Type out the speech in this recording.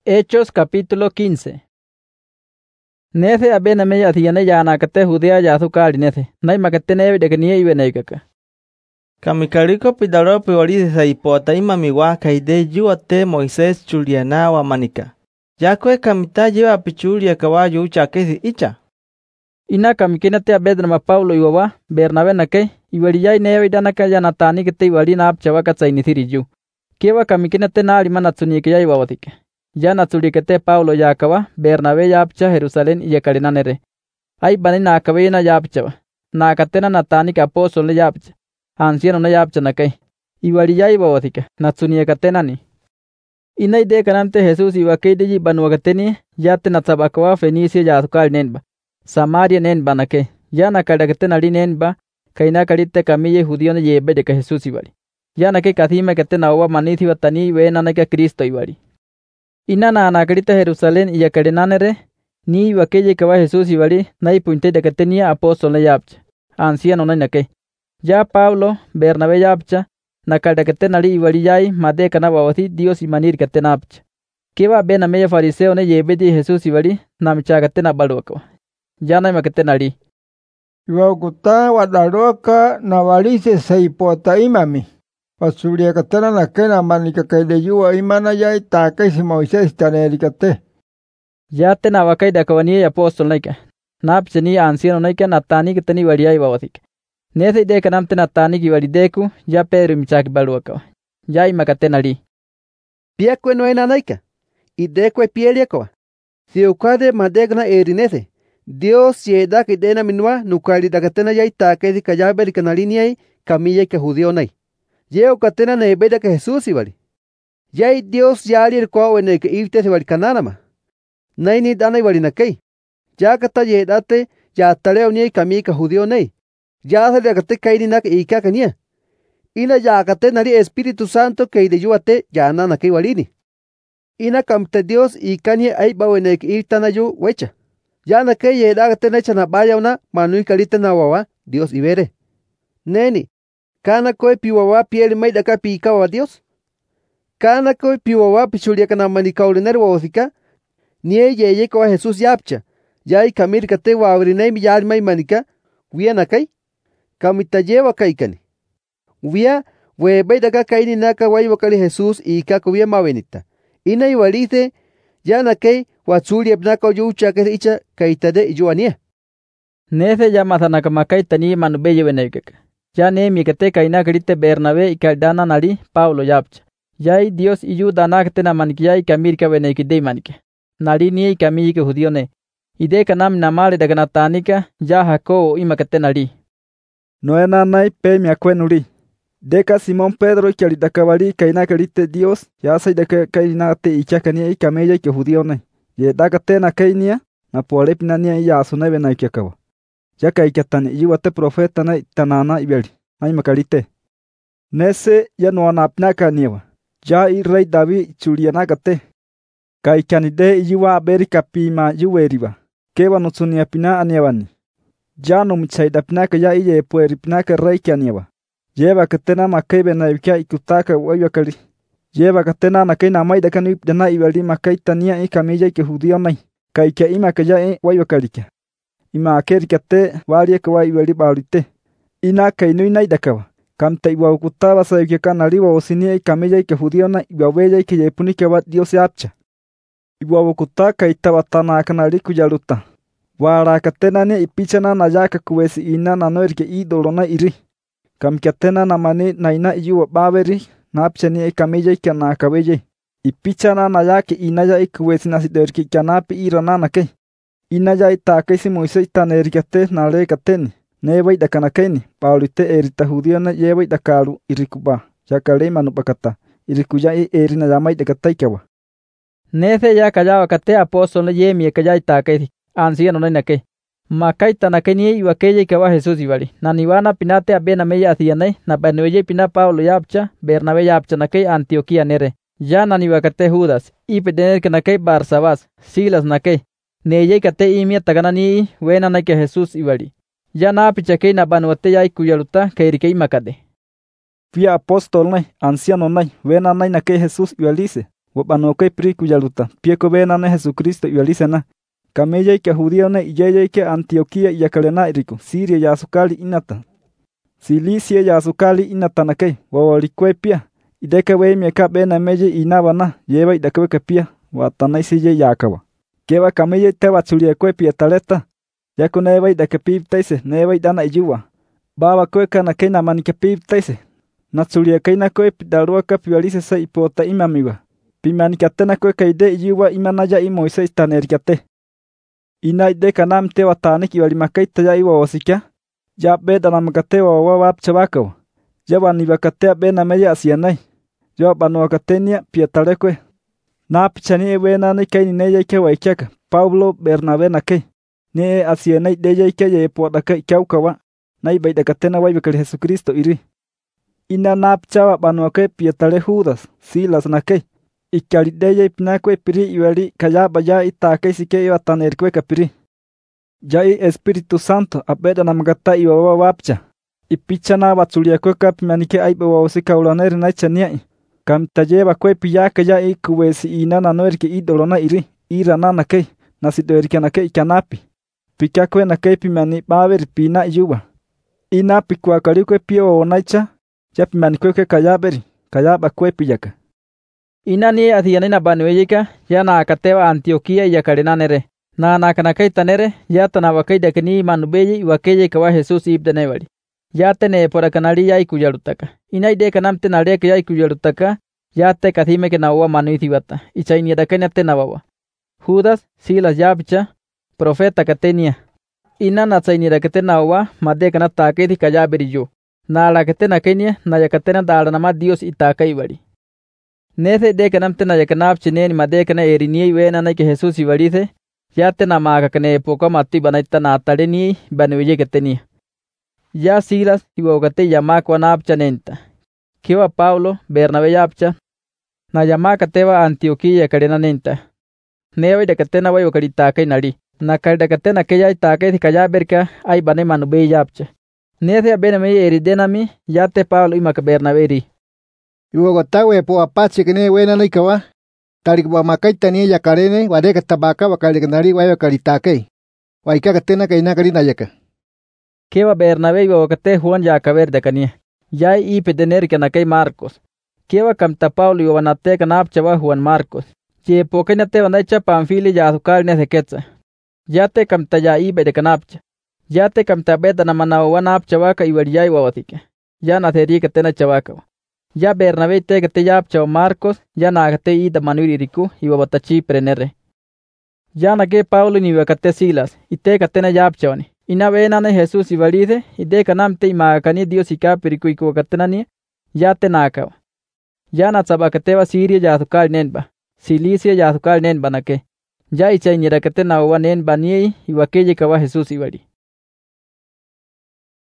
Hechos capítulo 15. Nece abena meya thiane ya nakate Judea ya azukari nece. Naimakate neve de kenie ibeneikaka. Kamikariko pidaropi walise ipota imamiwa kaide juate Moisés chuliana wa manika. Yakwe kamita jiwa pichulia kawayu uchakezi icha. Ina kamikinate abedna Paulo iwawa Bernabe nake iwaliyai neve danaka ya natani kete iwali na apchawa katsainithiriju. Kewa kamikinate nari manatsunike ya iwawatike. Ya natsulikete Paulo yakawa Bernabe yapcha Jerusalén iyakalinanere. Ay bani nakabena yapchawa. Nakatena natani ka apostol ne yapcha. Anciano ne yapcha nakai. Iwaliyai iwawatike natsuniekatenani. Inay de kanamte Jesús iwakeide yi banuakateni yate natsabakawa Fenicia ya azukal nenba. Samaria nenba nake. Ya nakalakatena ali nenba kaina kalite kamiye judío ne yebe ka Jesús iwali. Ya nake kathima katena owa manithi watani wena nake Cristo iwali. Inana anakalite Jerusalén iyakalinanere ni iwakeye kawa Jesús iwali na ipunte de katenia apostol ne yapcha. Anciano ne nake. Ya Pablo Bernabe yapcha nakalakatena ali iwali yai made kana wawati Dios imanir katena apcha. Kewa bena meya fariseo ne yebe di Jesús iwali namchakatena baluakawa. Ya na makatena ali. Iwakuta wadaroka na walise saipota imami. Wasulia katena na kena manika kaideyua imana ya itakaisi Moisés tanerikate. Ya tena wakaida kawani apostol naika. Napche ni anciano naika natani kitani waliyai wawathik. Nese de kanamte natani ki walideku ya Pedro michaki baluakawa. Ya imakatena ali. Piakwe no ena naika. Idekwe pieliakowa. Si ukade madegna erinese. Dios yeda que dena minua nukali dagatena ya itakaisi kayabeli kanaliniai kamiye ke judío nai. Yeo katena ne beda que Jesús iwali. Yai Dios yali el kwao en el que ifte se wali kananama. Naini dana iwali nakei. Ya kata yedate ya taleo ni kami ka judío nei. Ya se le kate kaini nak ikaka nia. Ina ya kate nari Espíritu Santo que ide yuate ya nana ke walini. Ina kamte Dios ikanie ai bawe en el que iftana yu wecha. Ya na ke yeda kate necha na baya una manui kalite na wawa Dios ibere. Neni. Kana koe piwawa pieli mai daka pikawa Dios. Kana koe piwawa pichulia kana manikauliner wawthika. Nie yeye koa Jesús yapcha. Yai kamir kate wawrinei miyal mai manika. Wia nakai. Kamitayewa kaikani. Wia webe daka kaini naka wai wakali Jesús ikako wia mawenita. Ina iwalite ya nakai watsulia bnaka yucha ke icha kaitade iyuania. Nese ya mathanaka makaitani manubeye wenekeka. Ya nemi kate kaina kalite Bernabe ikaldana nali Paulo yapcha. Yai Dios iyu dana katena manikia ikamir weneki de manike. Nali ni ikami ke judío ne. Ide kanam namale dagana tanika ya hako imakate nali. Noena nai pe mi akwenuri. Deka Simón Pedro ikalita kabali kaina kalite Dios ya sai deka kaina te ichakania ikameya ke judío ne. Ye dagatena kainia na polepinania ya sunebe na ikakawa. Yaka ikatani iwate profeta na tanana ibeli na makalite. Nese ya no anapnaka niwa. Ya i rey David chuliana kate. Kaikanide iwa berika pima yuweriwa. Kewa no tsunia pina aniwani. Ya no mchaida pinaka ya iye pueri pinaka rey kaniwa. Lleva katena makaibe na ibkia ikutaka wayakali. Lleva katena na kaina maida kanu dana ibeli makaitania ikamilla ke judío nai. Kaika ima kaya wayakalika. Ima akerikate waria kawa iwali baurite. Ina kainu ina idakawa. Kamta iwa ukutaba sa yuke kanaliwa osinia ikameya ike judío na iwa weya ike yepuni kawa Dios yapcha. Iwa ukutaka itabatana kanaliku yaluta. Wara katena ni ipichana na yaka kuwesi ina na noerike idolo na iri. Kamkatena na mani na ina iwa baberi na apchani ikameya ike na akaweye. Ipichana na yake ina ya ikuwesi nasiderike kanapi irana na ke. Ina ya itakaisi Moisés tanerikate na lekateni. Neba idakanakaini. Paulite erita judío na yeba idakalu irikuba. Yakale manupakata. Irikuya erina yama idakataikawa. Nese ya kayawa kate apostol ne yemi kaya itakaisi. Anciano ne nake. Makaita nakeni iwakeye kawa Jesús iwali. Naniwana pinate abena meya athiane. Na banueye pina Paulo yapcha. Bernabe yapcha nake Antioquía nere. Ya naniwakate Judas. Ipedener ke nake Barsabas. Silas nake. Neye kate imia taganani wena nake Jesús iwali. Ya na pichake na banuate ya ikuyaluta kairike imakade. Via apostol nai, anciano nai, wena nai nake Jesús iwalice. Wapanoke pri kuyaluta. Pieko benane Jesucristo iwalisena. Kameye que judío ne iyeye que Antioquía y Yakalena iriku. Siria ya azukali inata. Cilicia ya azukali inata nake. Wawalikwe pia. Ideka we mieka bena meye inabana. Lleva idakwe pia. Watanai siye yakawa. Kewa kameye tewa chuliekwe pia taleta. Yako neva idakepib taise. Neva idana iyuwa. Baba kweka na kena manikepib taise. Natsulia kaina kwe pidarua ka piwalise sa ipota imamiwa. Pimanikatena kwe kaide iyuwa imanaya i Moisés tanerikate. Ina ide kanam tewa tanik iwalimakai ya iwa wasika. Ya beda namakate wa wapchabakawa. Ya wanibakatea bena meya asianai. Ya banuakatenia piatarekwe. Na pichani ewena ni kaini neya ike waikiaka. Pablo Bernabé na kei. Ne asianai deya ike ya epuataka ikaukawa. Na ibaidakatena waibakali Jesucristo iri. Ina napchawa banuake piatare Judas, Silas na kei. Ikalideya ipinakwe piri iwali kayaba ya itake sike iwa tanerkwe kapiri. Ya i Espíritu Santo abeda namagata iwa wapcha. Ipichana watsuliakwe kapimanike aibe wawasika ulaneri na ichaniai. Kamtayeba kwe piyaka ya i kuwesi inana noerke idolona iri. Ira na kei. Nasidoerke na kei kanapi. Pikakwe na kei pimani baveri pina yuwa. Ina pikuakalikwe pio onaicha. Ya pimanikwe kayaberi. Kayaba kwe piyaka. Ina ni athianina banueyika ya na akatewa Antioquía y Yakalena na nakanakai tanere ya tanawakai dakini manubeyi wakeye kawa Jesus ibdanewali. Ya tene porakanali ya ikuyarutaka. Ina ide kanamte nareke ya ikuyarutaka ya te kathime ke nawa manuithibata. Ichaini dakanya te nawawa. Judas, Silas yabicha, profeta katenia. Ina natsaini dakate nawa madekana takethi kayaberiyo. Na lakate nakenia na yakatena dalanama Dios itakai wali. Nethe de kanamte na yakanap chineni madekana erinii wena na ke Jesus iwalithe yate na makakane poka mati banaita na taleni banuye ketenia. Ya Silas iwogate yamakwa napcha nenta. Kiwa Paulo Bernabé yapcha na yamaka tewa Antioquía Yakalena nenta. Newa idakatena wa iwakalitakai nali. Na kaldakatena ke ya itakai thikayaberka ay bane manube yapcha. Nethe abename eridenami yate Paulo imaka Bernabé ri. Iwogotawe po apache kene wena no ikawa. Tarik makaita ni Yakalene wadeka tabaka wakalikanari wa wakalitake. Waikakatena kaina karina yaka. Kewa Bernabé iwogate Juan Yakaber dakania. Ya ipedener kanakay Marcos. Kewa kamta Paulo iwanate kanapchawa Juan Marcos. Ye pokenate wanaicha Pamfili ya azukal ne seketsa. Yate kamta ya ibe de kanapcha. Yate kamta beda na manawa napchawa iwaliyai wawatike. Ya natheri katena chawaka. Ya Bernabé te kate yapcha Marcos ya nagate ida manuiri riku iwabatachi prenere. Ya nage Paulo ni wakate Silas ite katena yapchawani. Ina vena ne Jesus iwalithe ide kanamte imakani Dios ikapiriku ikwakatena ni ya te nakawa. Ya natsabakatewa Siria ya azukal nenba. Cilicia ya azukal nenba nake. Ya ichainira katena wa nenba ni iwakeye kawa Jesus iwali.